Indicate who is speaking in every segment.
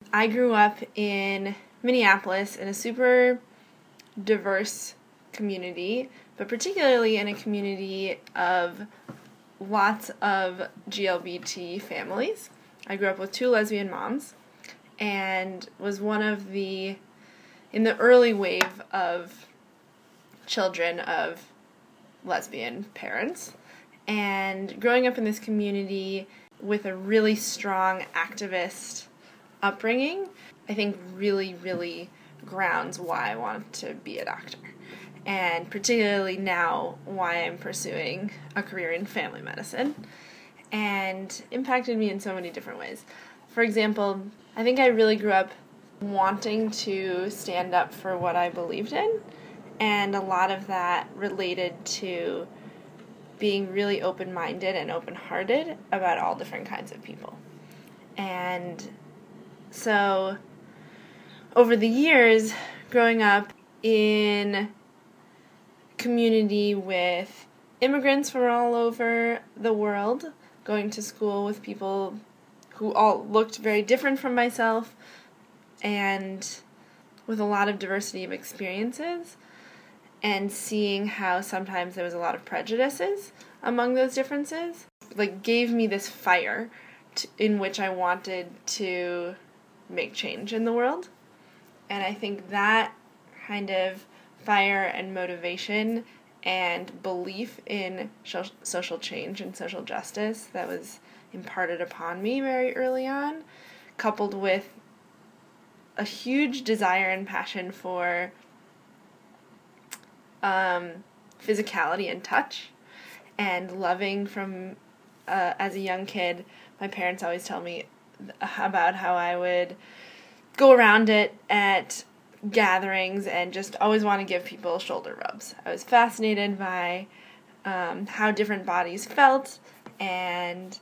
Speaker 1: I grew up in Minneapolis in a super diverse community, but particularly in a community of lots of GLBT families. I grew up with 2 lesbian moms and was one of in the early wave of children of lesbian parents. And growing up in this community with a really strong activist upbringing, I think really, really grounds why I want to be a doctor. And particularly now, why I'm pursuing a career in family medicine. And impacted me in so many different ways. For example, I think I really grew up wanting to stand up for what I believed in. And a lot of that related to being really open-minded and open-hearted about all different kinds of people. And so over the years, growing up in a community with immigrants from all over the world, going to school with people who all looked very different from myself, and with a lot of diversity of experiences, and seeing how sometimes there was a lot of prejudices among those differences, gave me this fire in which I wanted to make change in the world. And I think that kind of fire and motivation and belief in social change and social justice that was imparted upon me very early on, coupled with a huge desire and passion for physicality and touch, and loving from as a young kid. My parents always tell me about how I would go around it at gatherings and just always want to give people shoulder rubs. I was fascinated by how different bodies felt, and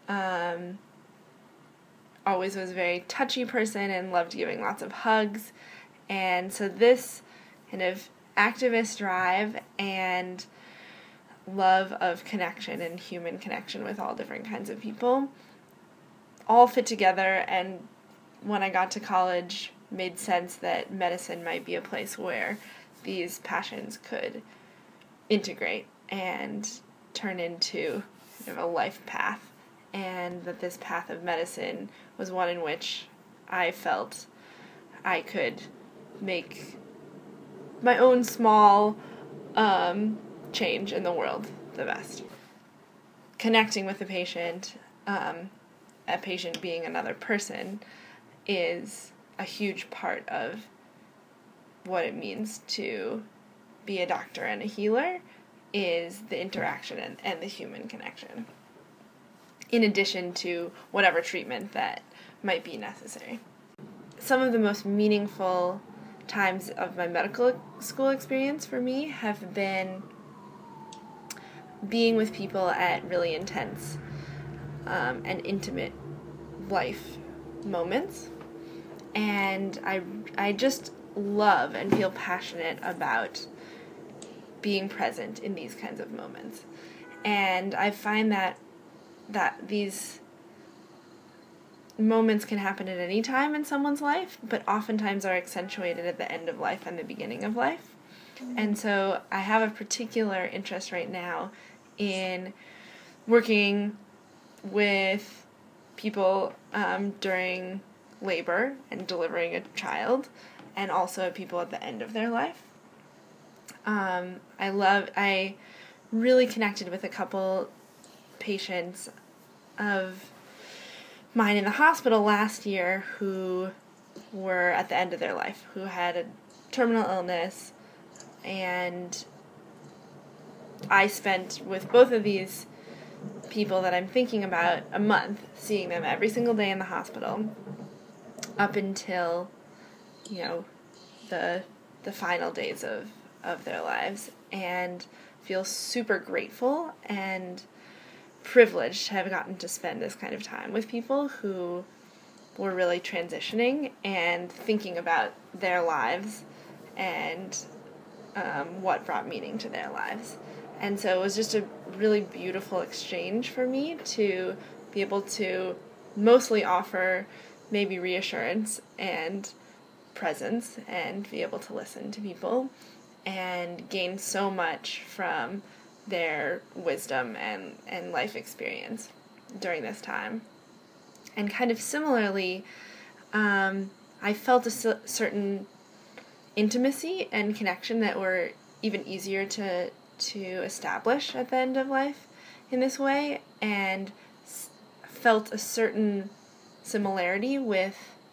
Speaker 1: always was a very touchy person and loved giving lots of hugs. And so this kind of activist drive and love of connection and human connection with all different kinds of people all fit together, and when I got to college, made sense that medicine might be a place where these passions could integrate and turn into a life path, and that this path of medicine was one in which I felt I could make my own small change in the world the best. Connecting with the patient, a patient being another person, is a huge part of what it means to be a doctor and a healer, is the interaction and the human connection, in addition to whatever treatment that might be necessary. Some of the most meaningful times of my medical school experience for me have been being with people at really intense and intimate life moments. And I just love and feel passionate about being present in these kinds of moments. And I find that these moments can happen at any time in someone's life, but oftentimes are accentuated at the end of life and the beginning of life. And so I have a particular interest right now in working with people during labor and delivering a child, and also people at the end of their life. I really connected with a couple patients of mine in the hospital last year who were at the end of their life, who had a terminal illness, and I spent with both of these people that I'm thinking about a month, seeing them every single day in the hospital up until, the final days of their lives, and feel super grateful and privileged to have gotten to spend this kind of time with people who were really transitioning and thinking about their lives and what brought meaning to their lives. And so it was just a really beautiful exchange for me to be able to mostly offer maybe reassurance and presence and be able to listen to people and gain so much from their wisdom and life experience during this time. And kind of similarly, I felt a certain intimacy and connection that were even easier to establish at the end of life in this way, and felt a certain similarity with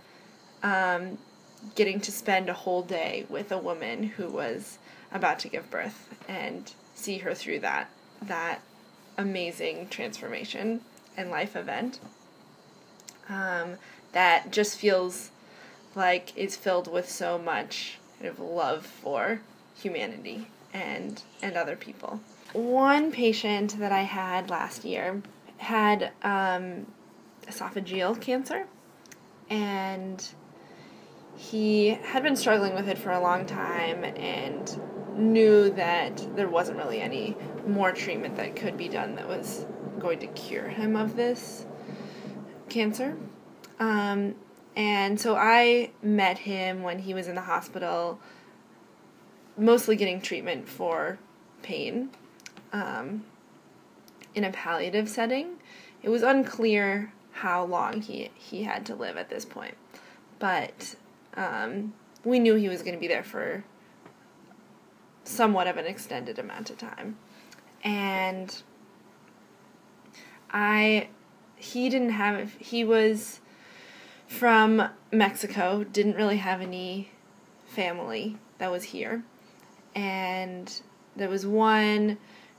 Speaker 1: getting to spend a whole day with a woman who was about to give birth and see her through that amazing transformation and life event that just feels like it's filled with so much kind of love for humanity and other people. One patient that I had last year had esophageal cancer, and he had been struggling with it for a long time and knew that there wasn't really any more treatment that could be done that was going to cure him of this cancer. And so I met him when he was in the hospital, mostly getting treatment for pain, in a palliative setting. It was unclear how long he had to live at this point, but we knew he was going to be there for somewhat of an extended amount of time. And he was from Mexico, didn't really have any family that was here. And there was one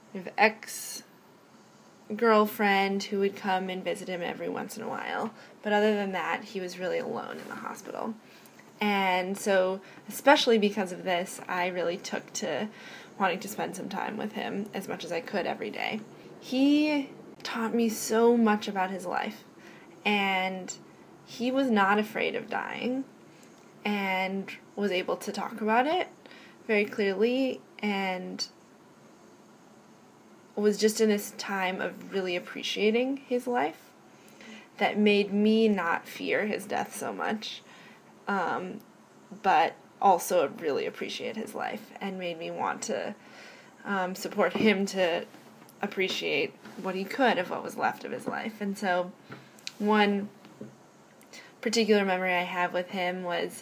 Speaker 1: ex-girlfriend who would come and visit him every once in a while. But other than that, he was really alone in the hospital. And so, especially because of this, I really took to wanting to spend some time with him as much as I could every day. He taught me so much about his life, and he was not afraid of dying and was able to talk about it very clearly, and was just in this time of really appreciating his life that made me not fear his death so much, but also really appreciate his life, and made me want to support him to appreciate what he could of what was left of his life. And so one particular memory I have with him was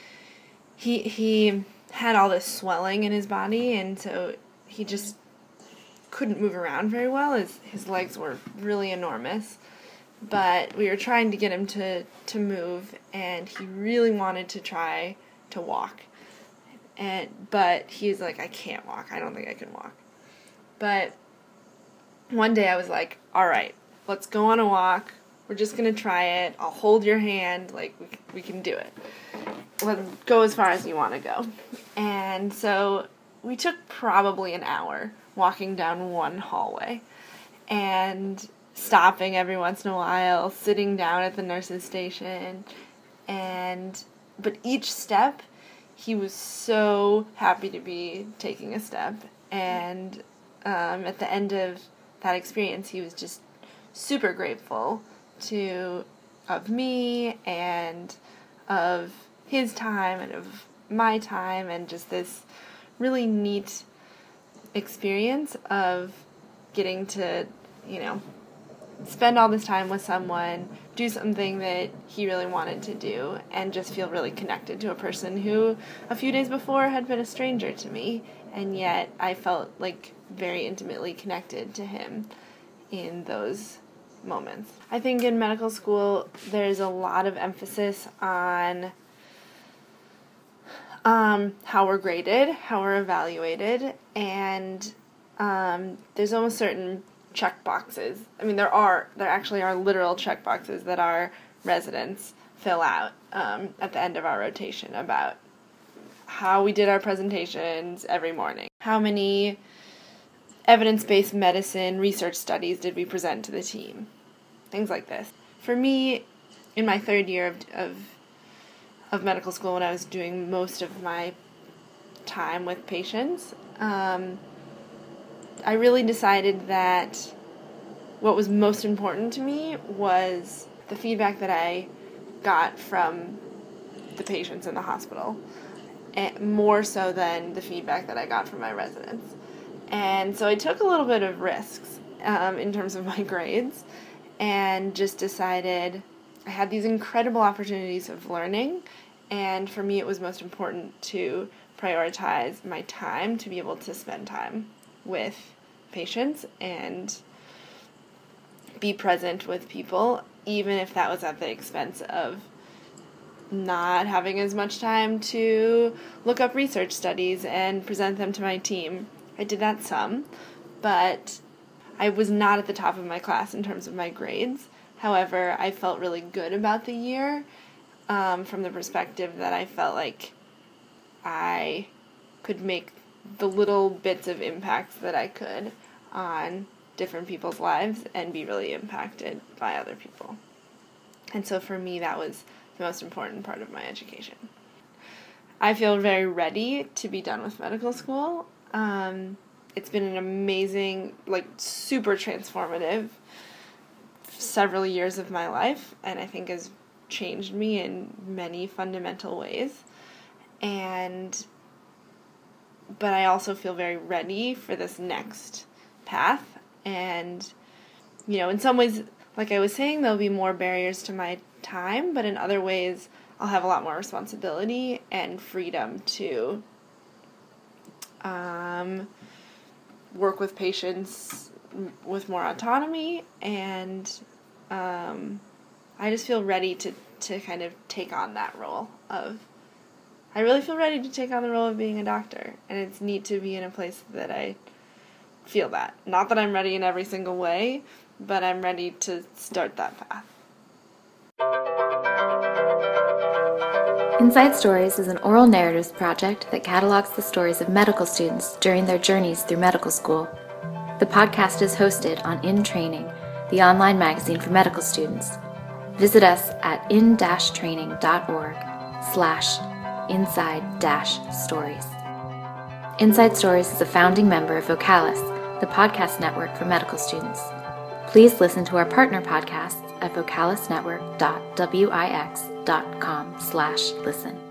Speaker 1: he had all this swelling in his body, and so he just couldn't move around very well. His legs were really enormous, but we were trying to get him to move, and he really wanted to try to walk. But he's like, I can't walk. I don't think I can walk. But one day I was like, all right, let's go on a walk. We're just going to try it. I'll hold your hand. Like, we can do it. Let's go as far as you want to go. And so we took probably an hour walking down one hallway and stopping every once in a while, sitting down at the nurse's station. But each step, he was so happy to be taking a step. And at the end of that experience, he was just super grateful of me and of his time and of my time, and just this really neat experience of getting to, spend all this time with someone, do something that he really wanted to do, and just feel really connected to a person who a few days before had been a stranger to me, and yet I felt like very intimately connected to him in those moments. I think in medical school there's a lot of emphasis on how we're graded, how we're evaluated, and there's almost certain check boxes. I mean, there actually are literal check boxes that our residents fill out at the end of our rotation about how we did our presentations every morning, how many evidence-based medicine research studies did we present to the team, things like this. For me, in my third year of medical school, when I was doing most of my time with patients, I really decided that what was most important to me was the feedback that I got from the patients in the hospital, and more so than the feedback that I got from my residents. And so I took a little bit of risks in terms of my grades, and just decided I had these incredible opportunities of learning, and for me it was most important to prioritize my time to be able to spend time with patients and be present with people, even if that was at the expense of not having as much time to look up research studies and present them to my team. I did that some, but I was not at the top of my class in terms of my grades. However, I felt really good about the year from the perspective that I felt like I could make the little bits of impact that I could on different people's lives and be really impacted by other people. And so for me, that was the most important part of my education. I feel very ready to be done with medical school. It's been an amazing, super transformative several years of my life, and I think has changed me in many fundamental ways. But I also feel very ready for this next path. And, in some ways, like I was saying, there'll be more barriers to my time, but in other ways, I'll have a lot more responsibility and freedom to work with patients with more autonomy, and I just feel ready to kind of take on that role I really feel ready to take on the role of being a doctor, and it's neat to be in a place that I feel that. Not that I'm ready in every single way, but I'm ready to start that path.
Speaker 2: Inside Stories is an oral narratives project that catalogs the stories of medical students during their journeys through medical school. The podcast is hosted on In Training, the online magazine for medical students. Visit us at in-training.org/inside-stories. Inside Stories is a founding member of Vocalis, the podcast network for medical students. Please listen to our partner podcasts at vocalisnetwork.wix.com/listen.